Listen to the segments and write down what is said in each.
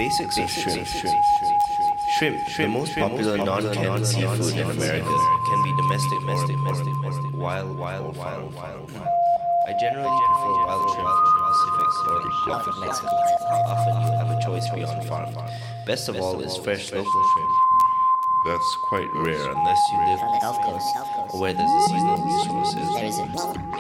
Basics of shrimp. Shrimp, the most popular non-canned seafood in America, can be domestic or wild or farm. I generally prefer wild shrimp from the Pacific or the Gulf of Mexico. Often you have a choice beyond farm. Best of all is fresh local shrimp. That's quite rare unless you live on the Gulf Coast or where there's a seasonal resources. There isn't.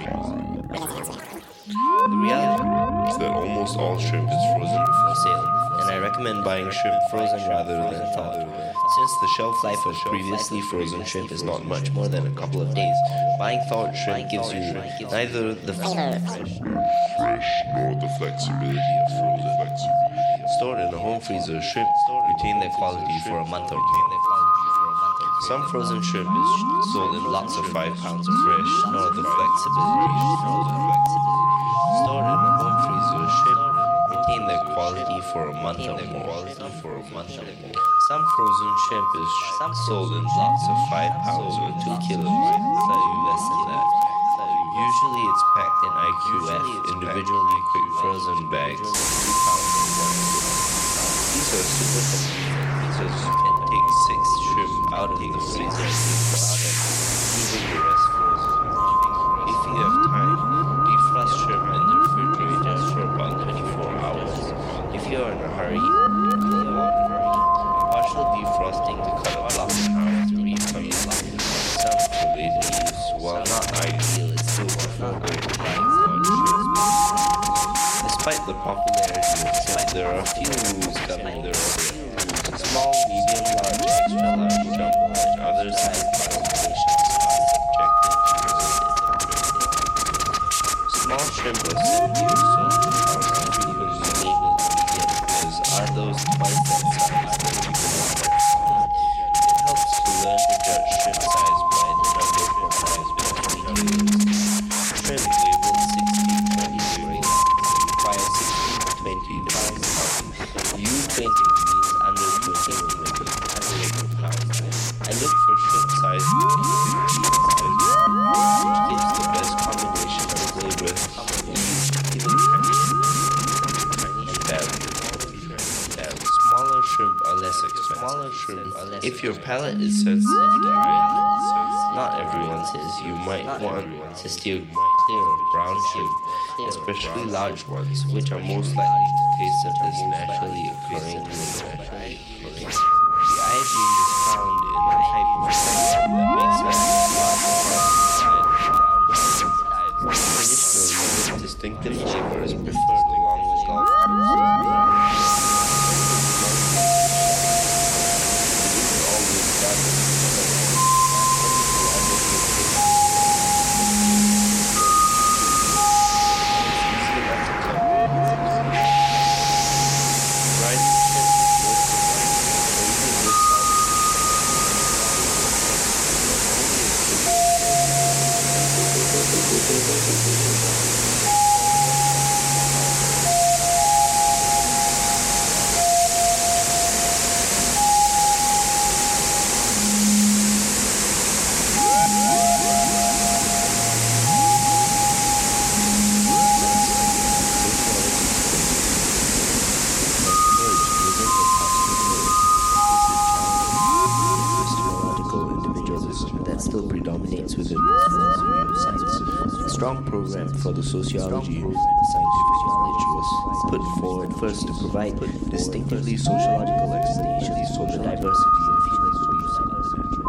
The reality is that almost all shrimp is frozen before sale, and I recommend buying shrimp frozen rather than thawed. Since the shelf life of previously frozen shrimp is not much more than a couple of days, buying thawed shrimp gives you neither the fresh nor the flexibility of frozen. Stored in a home freezer, shrimp retain their quality for a month or more. Some frozen shrimp is sold in lots of 5 pounds of fresh, nor the flexibility of frozen. Stored in a home freezer, shrimp retain their quality for a month or more. Some frozen shrimp is sold in lots of 5 pounds or 2 kilograms, slightly less than that. Usually it's packed in IQF, individually quick frozen bags, 3 pounds and 1 kg. These are super convenient because you can take 6 shrimp out of the freezer leaving the rest frozen. If you have time, defrost shrimp in the refrigerator for about 24 hours. If you are in a hurry, partial defrosting to cut a block in half to refund some for later use. While not ideal, it's still affordable to buy thawed shrimp. Despite the popularity of shrimp, there are a few rules governing their order. Small, medium, large, extra large, jumbo, and other size classifications are subjected to small shrimp are said to be sold to farmers frequently labeled medium because are those twice that size that you can expect. It helps to learn to judge shrimp size by the number of size between kilos. Shrimp labeled 16 20 require 16 to 20 to 5 pounds. U20 means under 20 pounds. I look for shrimp size between 50 and 70, which gives the best combination of flavor, ease, kilograms, and value. Smaller shrimp are less expensive. If your palate is sensitive to iron, not everyone says you might want to steer clear of brown shrimp, especially large ones, which are most likely to taste such as naturally occurring mineral. The iodine is found in a type of shrimp that makes up large brown shrimp. Traditionally, this distinctive flavor is preferred along with Gulf Coast. For the sociology of scientific knowledge was put forward first to provide distinctively sociological explanations for the diversity of human beliefs and culture.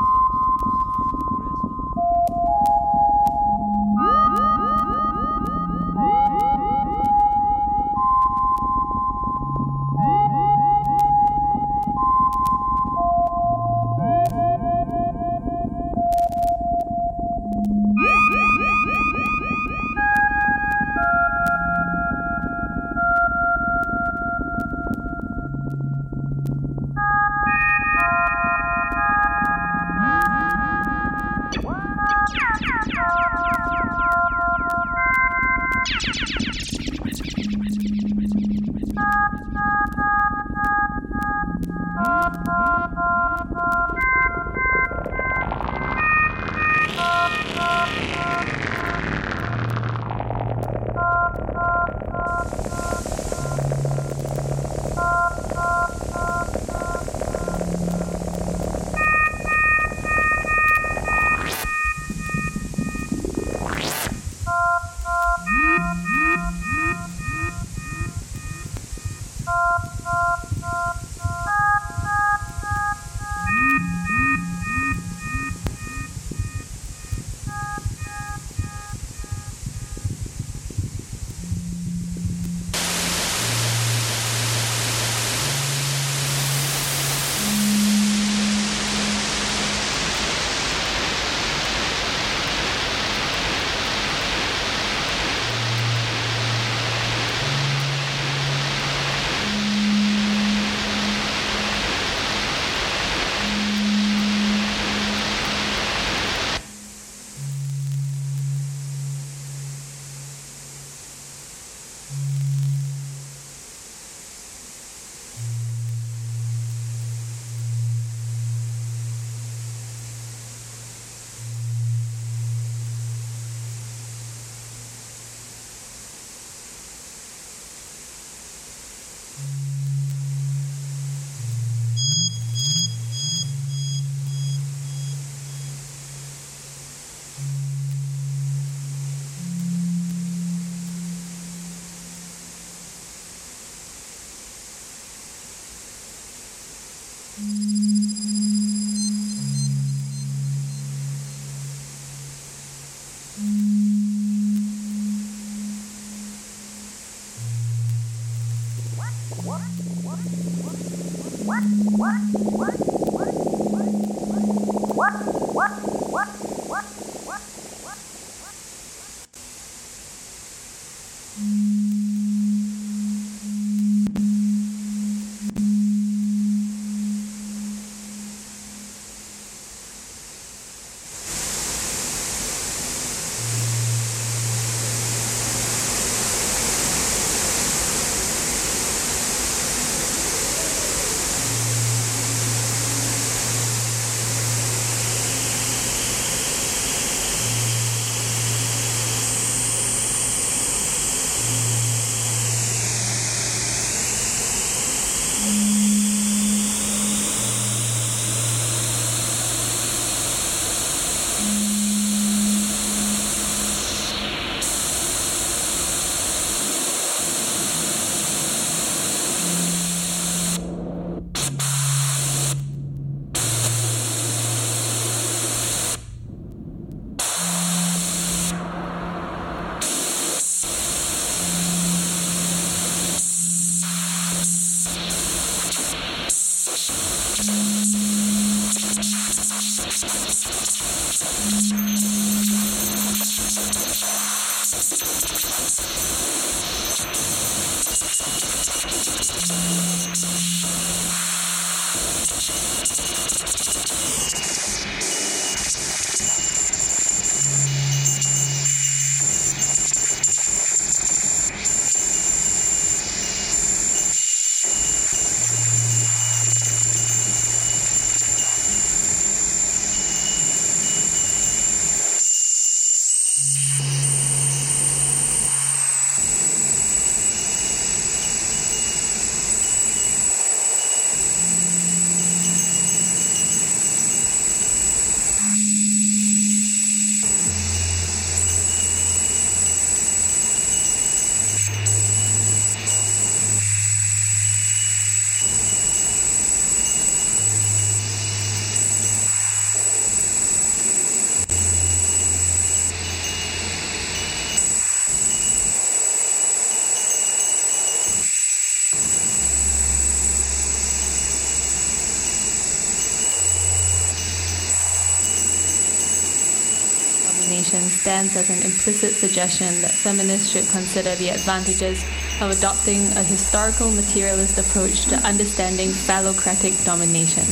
Stands as an implicit suggestion that feminists should consider the advantages of adopting a historical materialist approach to understanding phallocratic domination.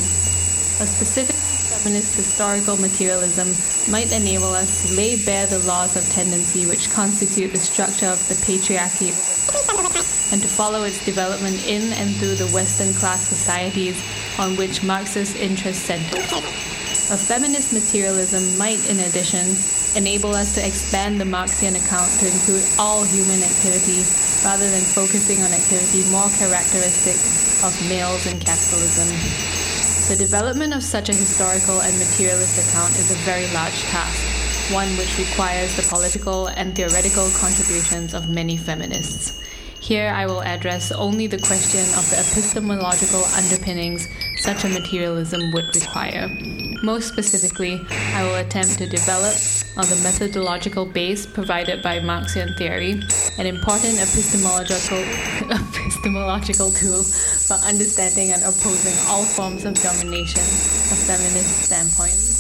A specifically feminist historical materialism might enable us to lay bare the laws of tendency which constitute the structure of the patriarchy and to follow its development in and through the Western class societies on which Marxist interests center. A feminist materialism might, in addition, enable us to expand the Marxian account to include all human activity rather than focusing on activity more characteristic of males in capitalism. The development of such a historical and materialist account is a very large task, one which requires the political and theoretical contributions of many feminists. Here I will address only the question of the epistemological underpinnings such a materialism would require. Most specifically, I will attempt to develop, on the methodological base provided by Marxian theory, an important epistemological tool for understanding and opposing all forms of domination, a feminist standpoint.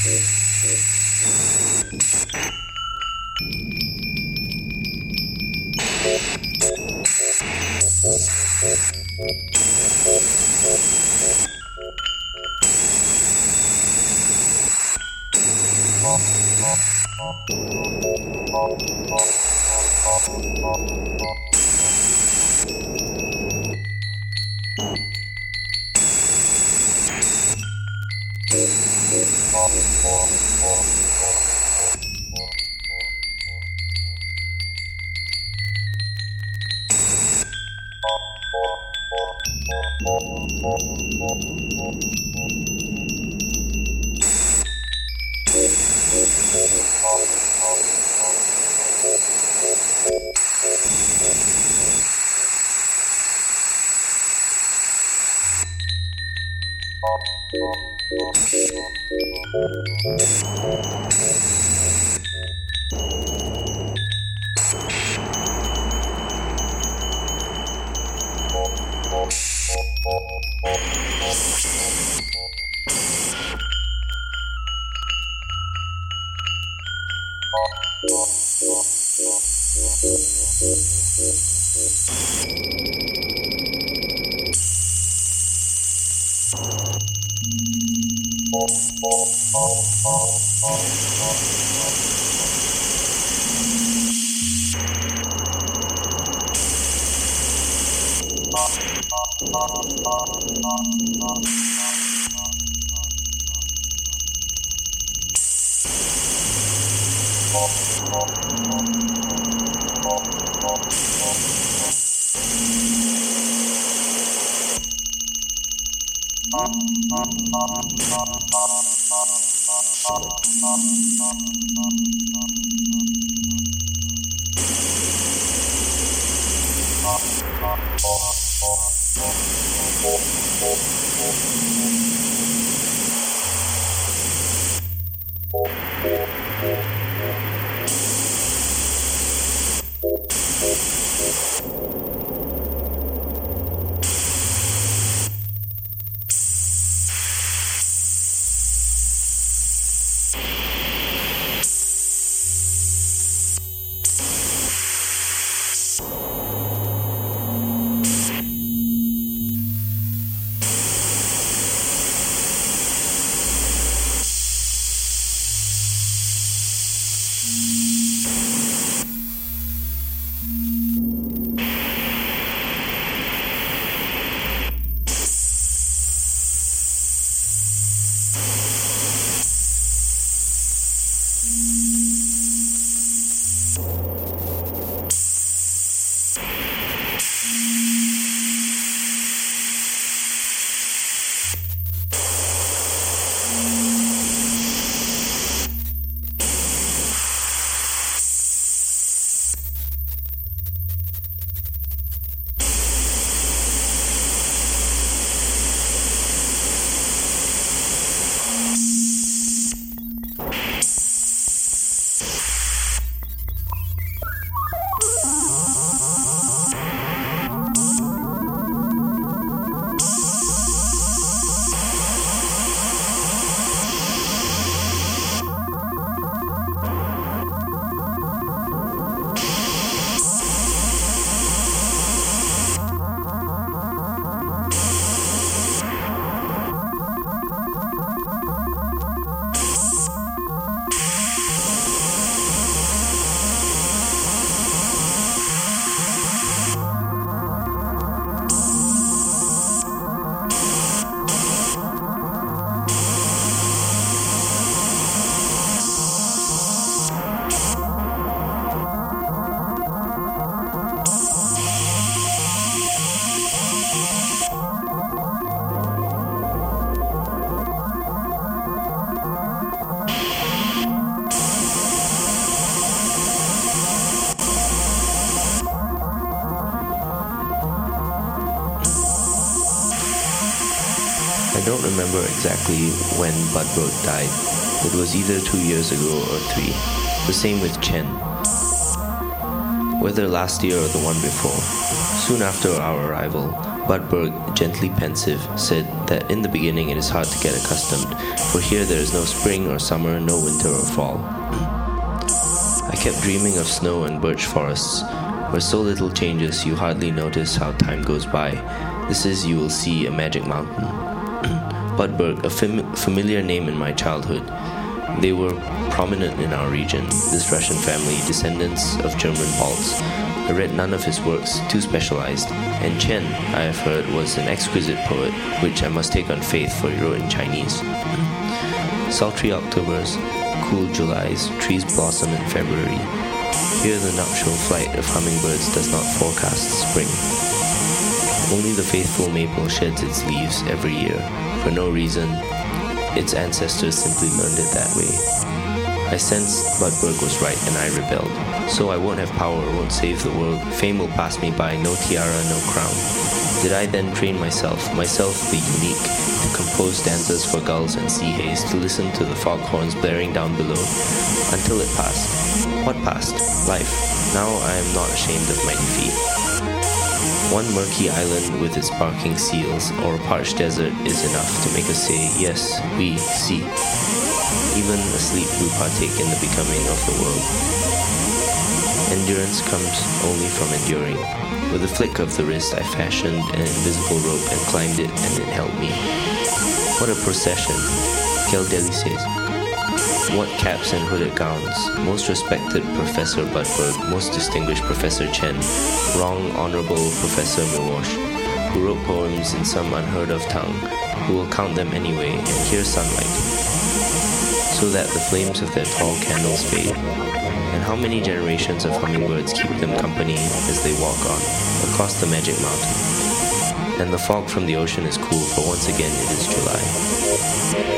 I don't remember exactly when Budbrod died. It was either 2 years ago or 3. The same with Chen. Whether last year or the one before. Soon after our arrival, Budberg, gently pensive, said that in the beginning it is hard to get accustomed, for here there is no spring or summer, no winter or fall. I kept dreaming of snow and birch forests, where so little changes you hardly notice how time goes by. This is, you will see, a magic mountain. Budberg, a familiar name in my childhood. They were prominent in our region, this Russian family, descendants of German Balts. I read none of his works, too specialized, and Chen, I have heard, was an exquisite poet, which I must take on faith, for he wrote in Chinese. Sultry Octobers, cool Julys, trees blossom in February. Here the nuptial flight of hummingbirds does not forecast spring. Only the faithful maple sheds its leaves every year, for no reason. Its ancestors simply learned it that way. I sensed Budberg was right and I rebelled. So I won't have power, won't save the world. Fame will pass me by, no tiara, no crown. Did I then train myself the unique, to compose stanzas for gulls and sea haze, to listen to the foghorns blaring down below, until it passed. What passed? Life. Now I am not ashamed of my defeat. One murky island with its barking seals, or a parched desert, is enough to make us say, yes, we see. Even asleep we partake in the becoming of the world. Endurance comes only from enduring. With a flick of the wrist I fashioned an invisible rope and climbed it, and it held me. What a procession! Quelle délices! What caps and hooded gowns! Most respected Professor Budberg, most distinguished Professor Chen, wrong Honorable Professor Milwash, who wrote poems in some unheard of tongue, who will count them anyway and hear sunlight, so that the flames of their tall candles fade. And how many generations of hummingbirds keep them company as they walk on, across the magic mountain. And the fog from the ocean is cool, for once again it is July.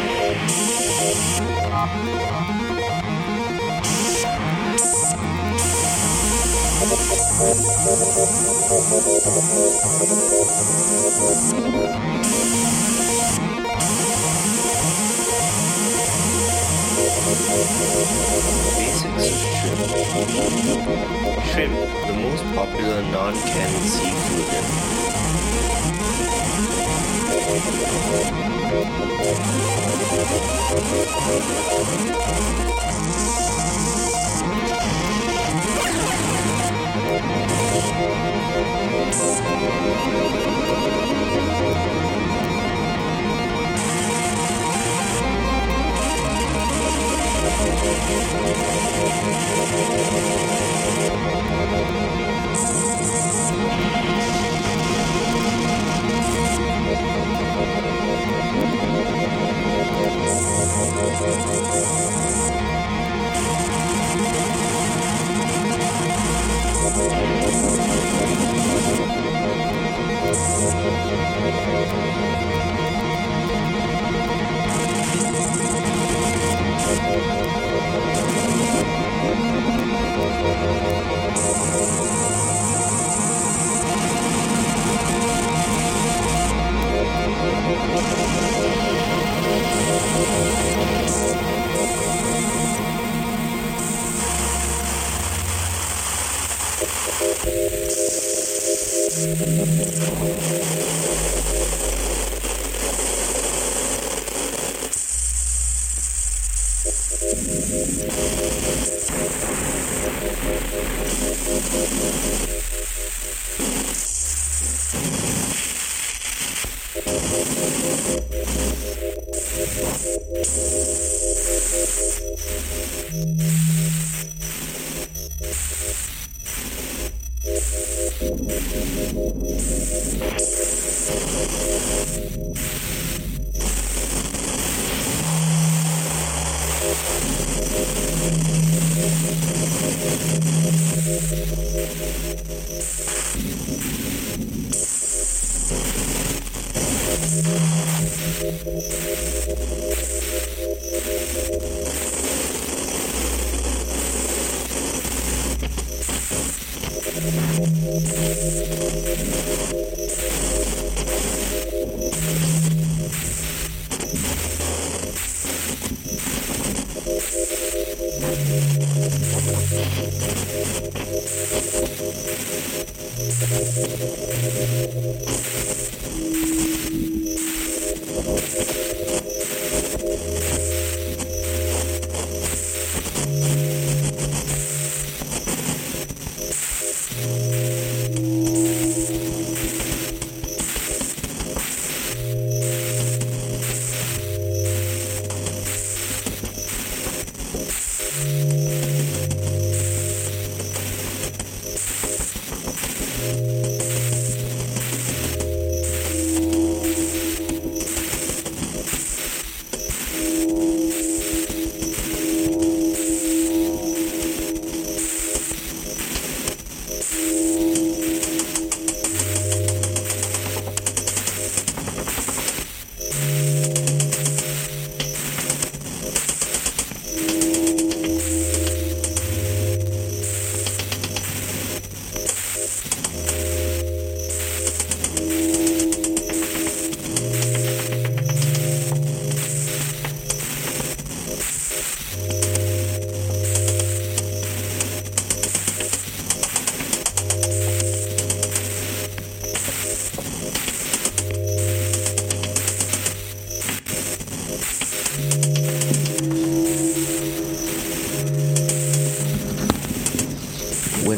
Basics of shrimp. Shrimp, the most popular non-canned seafood.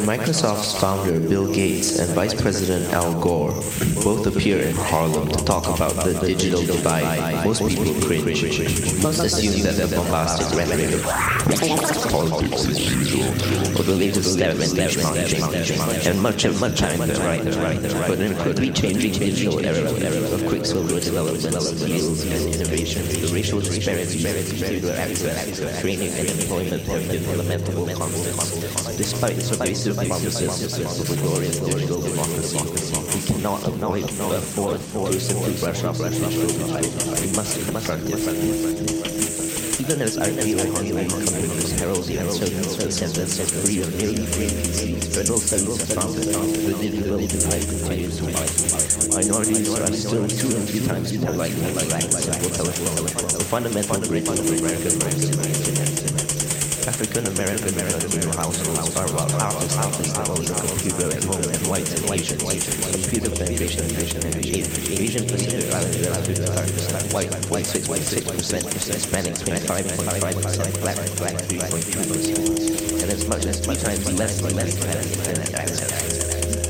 Microsoft's founder Bill Gates and Vice President Al Gore both appear in Harlem to talk about the digital divide, most people cringe. Most assume that the bombastic rhetoric of politics as usual, or the latest step in benchmarking, and much time to right. But in a quickly changing digital era of quicksilver developments, skills, and innovations, the racial disparities, computer access, training, and employment have been lamentable constants. Despite pervasive promises of Ecuadorian digital democracy, we cannot afford to simply brush off digital divide. We must confront it. Even as ideal Hollywood companies herald the uncertain sentence of free or nearly free PCs, federal studies have found that the digital divide continues to widen. Minorities are still 2 and 3 times more likely to lack simple telephone, the fundamental bridge of American lives. African American Latino households are about half as own a computer at home and whites and Asians. Computer penetration and Asian Pacific Islanders 55%, white 6.6%, Hispanic 25.5%, black 3.2%, and as much as 3 times less internet access.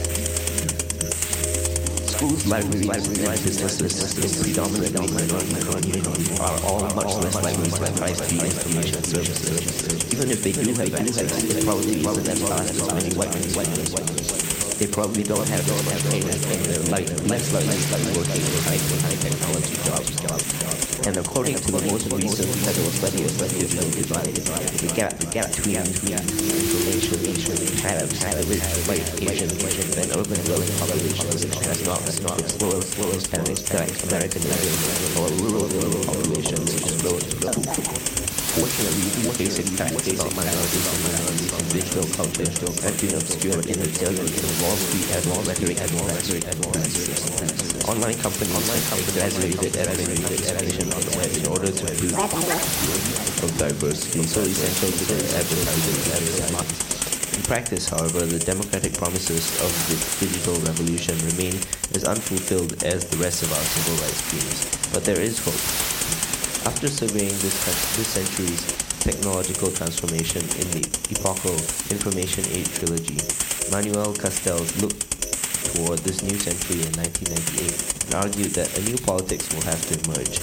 Schools, libraries, and businesses predominantly minority are all much less likely to have high-speed information services. Even if they do have access, it probably isn't as fast as many white ones. They probably don't have the payment and they're less likely to be working in high technology jobs. And according to the most recent federal study of the digital divide, the gap between information tabs with white, Asian, and urban dwelling populations has not slower Hispanic, Black, American, or rural populations is low. Fortunately, these basic facts about minorities and digital culture have been obscured in the tailwind of Wall Street rhetoric and practices. Online companies exaggerated expectation on the web in order to boost of diversity, so essential to the advertising market. In practice, however, the democratic promises of the digital revolution remain as unfulfilled as the rest of our civil rights dreams. But there is hope. After surveying this century's technological transformation in the epochal Information Age trilogy, Manuel Castells looked toward this new century in 1998 and argued that a new politics will have to emerge.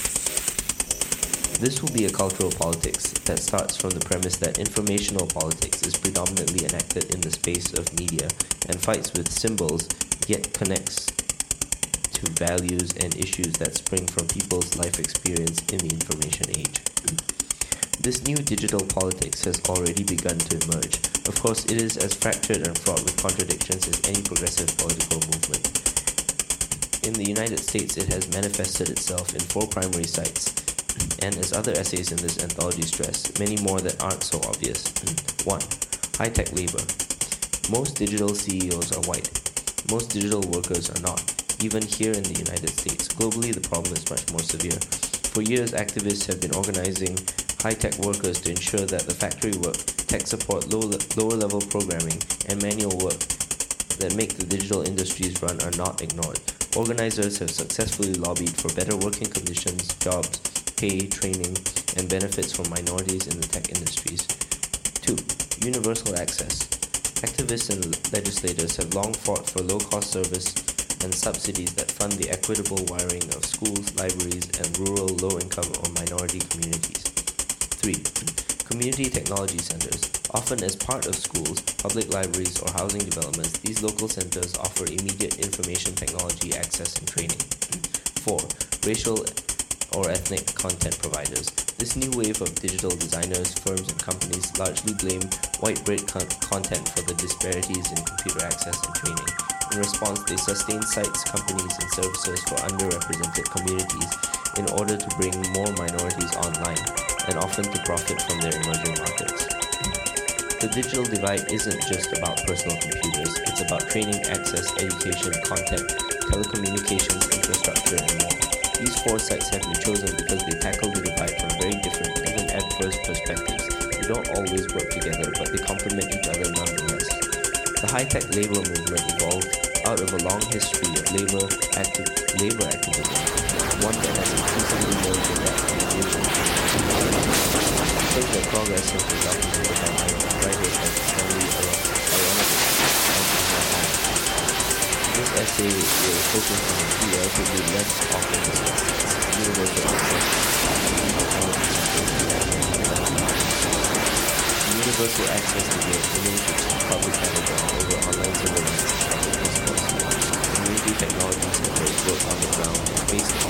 This will be a cultural politics that starts from the premise that informational politics is predominantly enacted in the space of media and fights with symbols, yet connects to values and issues that spring from people's life experience in the information age. This new digital politics has already begun to emerge. Of course, it is as fractured and fraught with contradictions as any progressive political movement. In the United States, it has manifested itself in 4 primary sites, and as other essays in this anthology stress, many more that aren't so obvious. 1. High-tech labor. Most digital CEOs are white. Most digital workers are not. Even here in the United States, globally the problem is much more severe. For years, activists have been organizing high-tech workers to ensure that the factory work, tech support, lower-level programming, and manual work that make the digital industries run are not ignored. Organizers have successfully lobbied for better working conditions, jobs, pay, training, and benefits for minorities in the tech industries. 2. Universal access. Activists and legislators have long fought for low-cost service and subsidies that fund the equitable wiring of schools, libraries, and rural, low-income, or minority communities. 3. Community technology centers. Often as part of schools, public libraries, or housing developments, these local centers offer immediate information technology access and training. 4. Racial or ethnic content providers. This new wave of digital designers, firms, and companies largely blame white bread content for the disparities in computer access and training. In response, they sustain sites, companies, and services for underrepresented communities in order to bring more minorities online, and often to profit from their emerging markets. The digital divide isn't just about personal computers, it's about training, access, education, content, telecommunications, infrastructure, and more. These 4 sites have been chosen because they tackle the divide from very different, even adverse perspectives. They don't always work together, but they complement each other nonetheless. The high-tech labor movement evolved out of a long history of labor activism, one that has increasingly merged with that education. Shows that progress has been documented by writers like Stanley Aronowitz. This essay will focus on a few relatively less often discussed universal access universal access to the image which is public battleground over online surveillance and public discourse. Community technologies have been built on the ground based on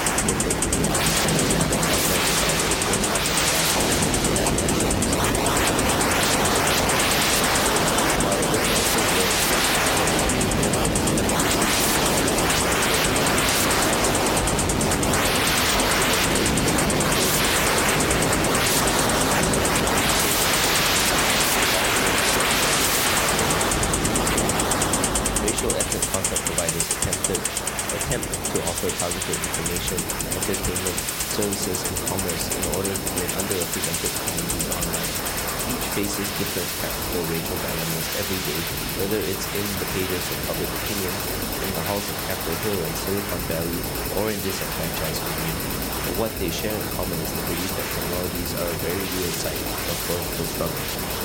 racial ethnic content providers attempt to offer targeted information, entertainment, services, and commerce in order to win underrepresented communities online. Each faces different practical racial dilemmas every day, whether it's in the pages of public opinion, in the halls of Capitol Hill and Silicon Valley, or in disenfranchised communities. But what they share in common is the belief that technologies are a very real site of political struggle.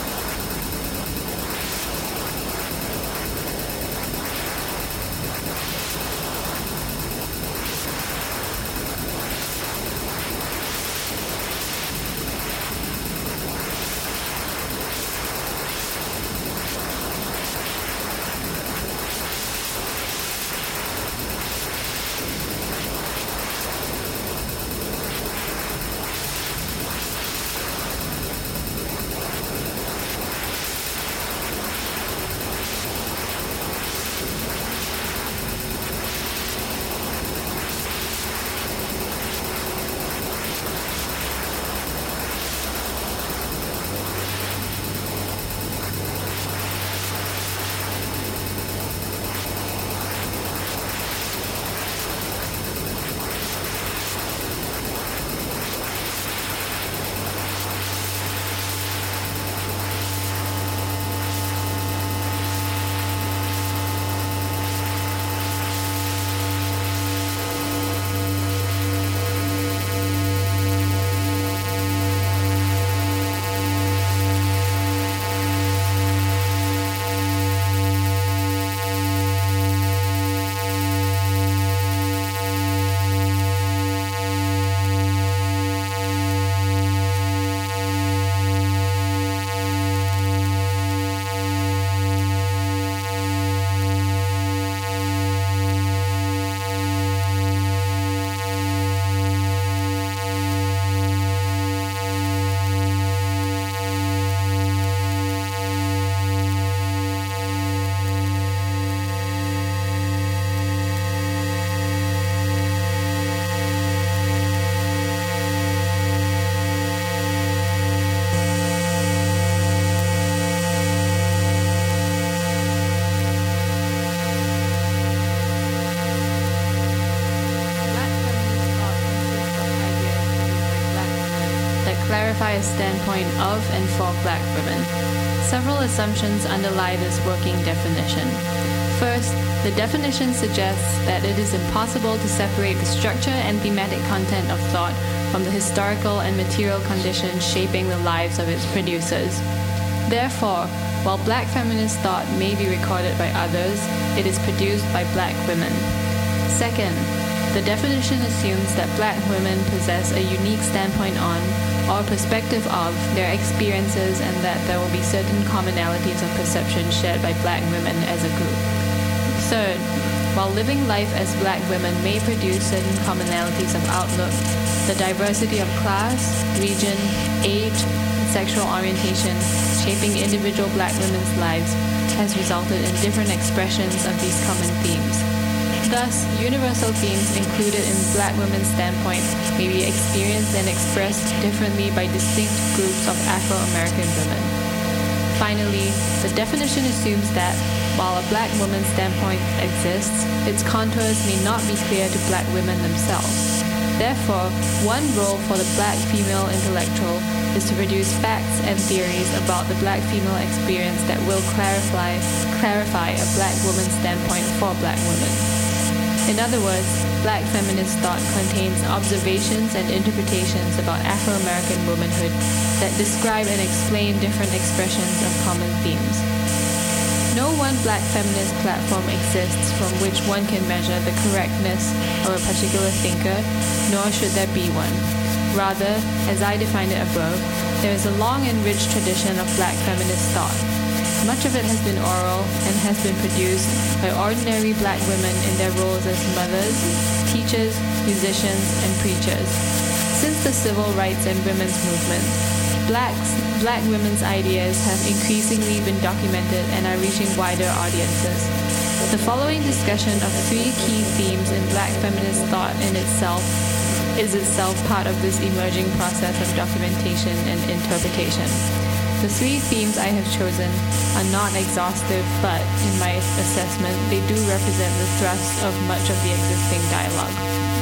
clarify a standpoint of and for Black women. Several assumptions underlie this working definition. First, the definition suggests that it is impossible to separate the structure and thematic content of thought from the historical and material conditions shaping the lives of its producers. Therefore, while Black feminist thought may be recorded by others, it is produced by Black women. Second, the definition assumes that Black women possess a unique standpoint on, or perspective of, their experiences, and that there will be certain commonalities of perception shared by Black women as a group. Third, while living life as Black women may produce certain commonalities of outlook, the diversity of class, region, age, and sexual orientation shaping individual Black women's lives has resulted in different expressions of these common themes. Thus, universal themes included in Black women's standpoint may be experienced and expressed differently by distinct groups of Afro-American women. Finally, the definition assumes that, while a Black woman's standpoint exists, its contours may not be clear to Black women themselves. Therefore, one role for the Black female intellectual is to produce facts and theories about the Black female experience that will clarify a Black woman's standpoint for Black women. In other words, Black feminist thought contains observations and interpretations about Afro-American womanhood that describe and explain different expressions of common themes. No one black feminist platform exists from which one can measure the correctness of a particular thinker, nor should there be one. Rather, as I defined it above, there is a long and rich tradition of black feminist thought. Much of it has been oral and has been produced by ordinary black women in their roles as mothers, teachers, musicians, and preachers. Since the civil rights and women's movement, black women's ideas have increasingly been documented and are reaching wider audiences. The following discussion of 3 key themes in black feminist thought is itself part of this emerging process of documentation and interpretation. The 3 themes I have chosen are not exhaustive, but in my assessment, they do represent the thrust of much of the existing dialogue.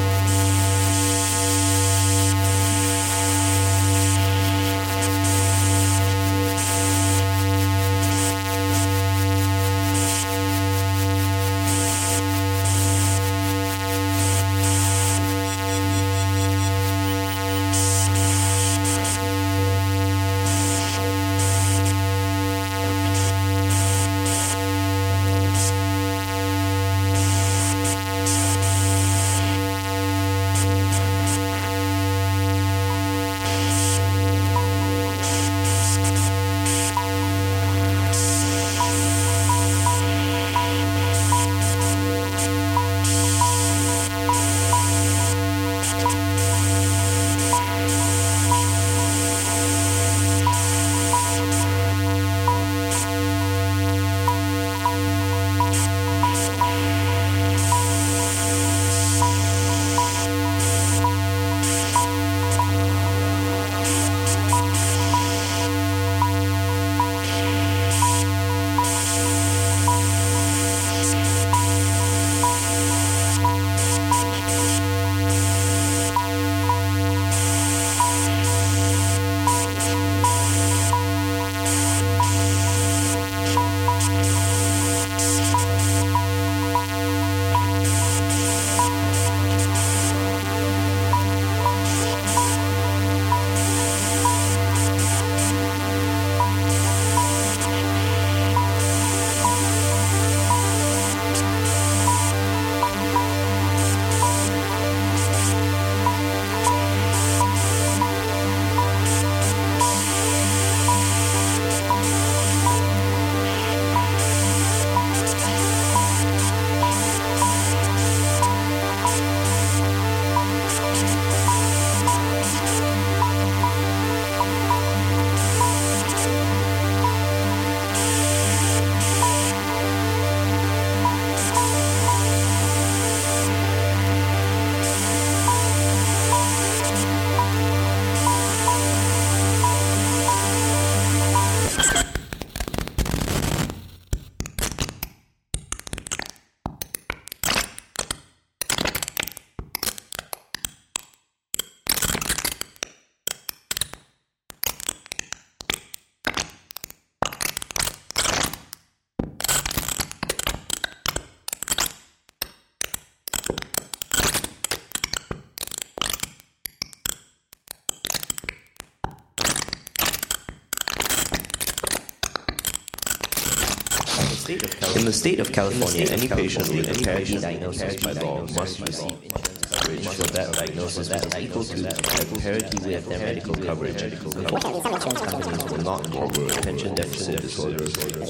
In the state of California, any patient with a parity diagnosis by law must receive insurance coverage for that diagnosis that is equal to parity with their medical coverage. Insurance companies will not cover attention deficit disorder,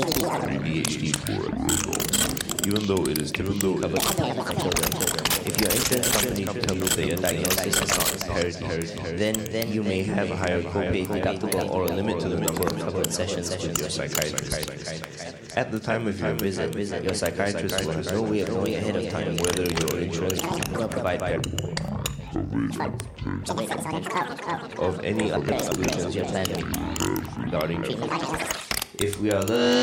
ADHD, for example, even though it is typically covered by children. If your insurance company tells you that your diagnosis is not parity, then you may have a higher copay, deductible, or a limit to the number of covered sessions with your psychiatrist. At the time of your visit, your psychiatrist will have no way of knowing ahead of time whether your insurance will provide of any other solutions you're planning regarding treatment. If we are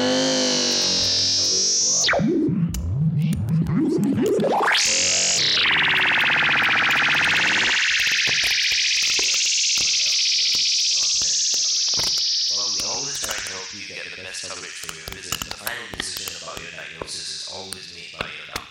coverage for your visit, the final decision about your diagnosis is always made by your doctor.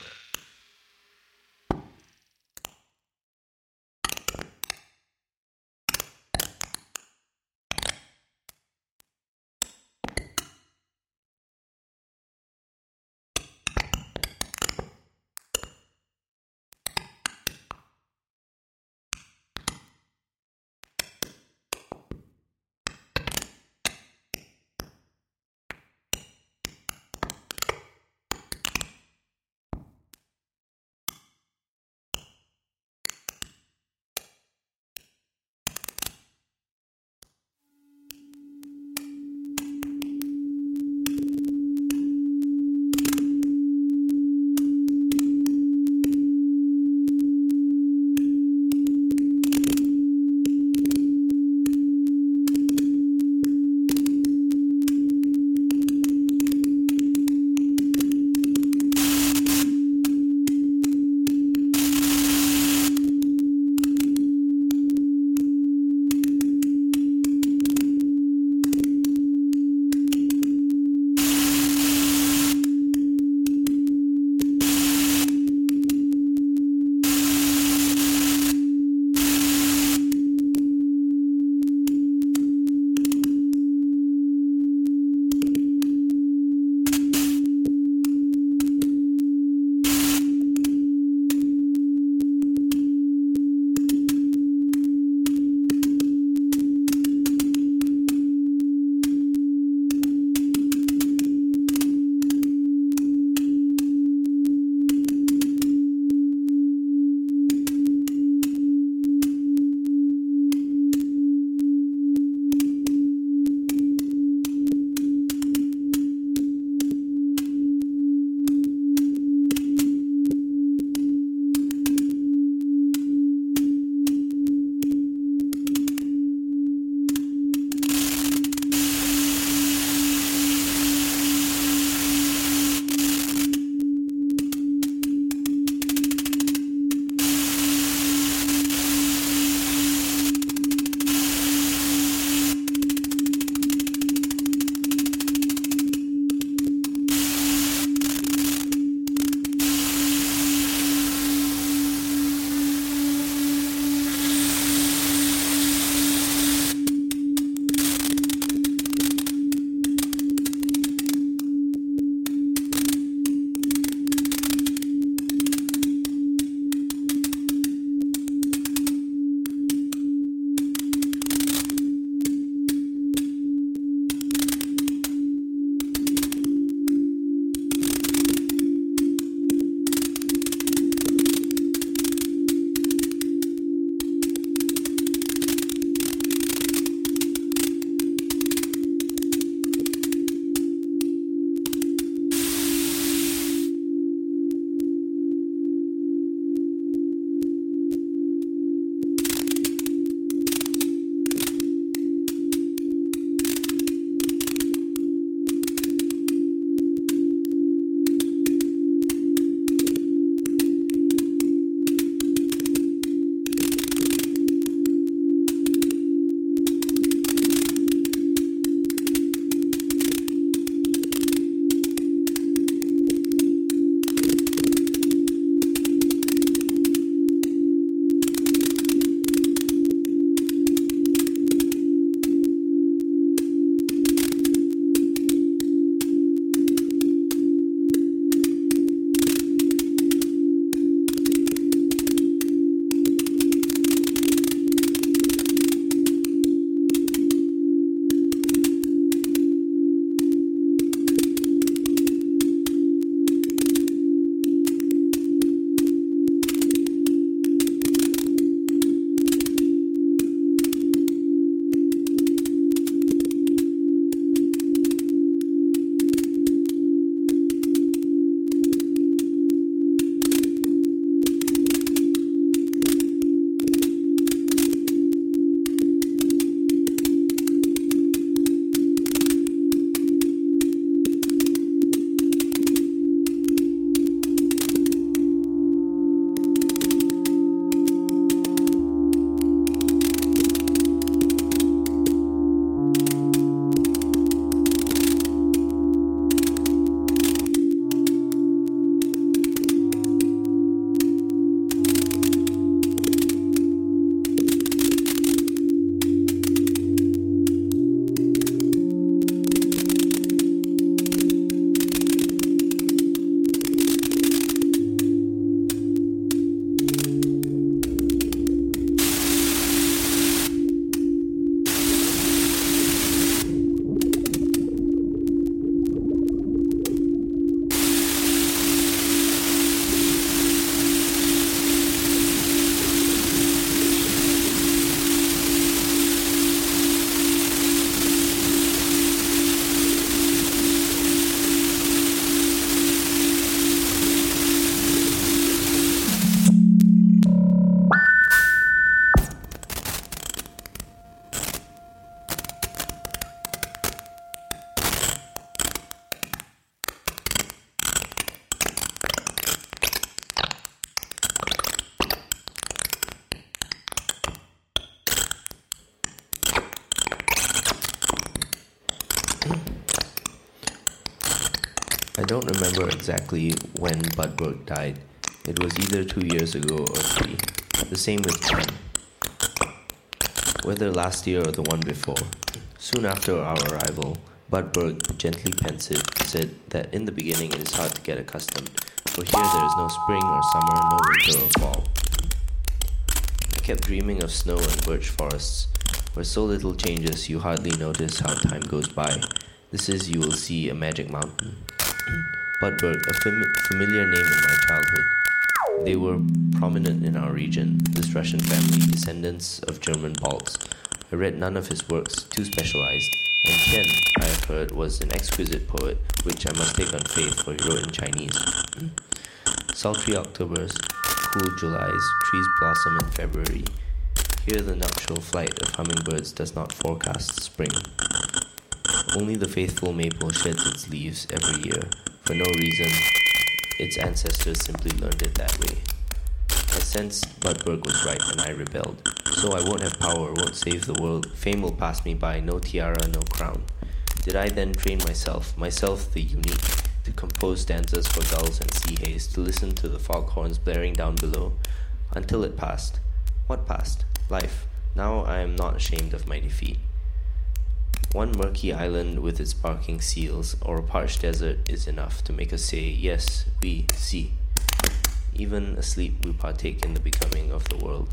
I don't remember exactly when Budberg died. It was either 2 years ago or 3. The same with Chen. Whether last year or the one before. Soon after our arrival, Budberg, gently pensive, said that in the beginning it is hard to get accustomed, for here there is no spring or summer, no winter or fall. I kept dreaming of snow and birch forests, where so little changes you hardly notice how time goes by. This is, you will see, a magic mountain. Budberg, a familiar name in my childhood. They were prominent in our region, this Russian family, descendants of German Balts. I read none of his works, too specialized, and Chen, I have heard, was an exquisite poet, which I must take on faith, for he wrote in Chinese. Sultry Octobers, cool Julys, trees blossom in February. Here the nuptial flight of hummingbirds does not forecast spring. Only the faithful maple sheds its leaves every year. For no reason, its ancestors simply learned it that way. I sensed Budberg was right and I rebelled. So I won't have power, won't save the world. Fame will pass me by, no tiara, no crown. Did I then train myself the unique, to compose stanzas for gulls and sea haze, to listen to the foghorns blaring down below, until it passed. What passed? Life. Now I am not ashamed of my defeat. One murky island with its barking seals, or a parched desert, is enough to make us say, yes, we see. Even asleep we partake in the becoming of the world.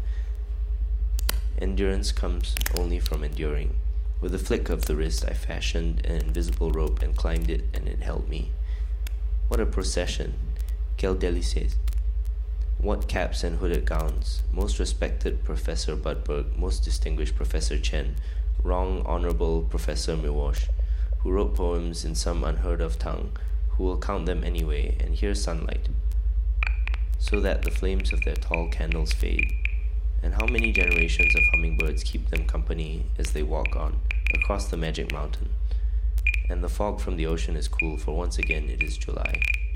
Endurance comes only from enduring. With a flick of the wrist I fashioned an invisible rope and climbed it, and it held me. What a procession! Quel délice! What caps and hooded gowns! Most respected Professor Budberg, most distinguished Professor Chen, wrong honorable Professor Miłosz, who wrote poems in some unheard of tongue, who will count them anyway, and here's sunlight, so that the flames of their tall candles fade. And how many generations of hummingbirds keep them company as they walk on, across the magic mountain. And the fog from the ocean is cool, for once again it is July.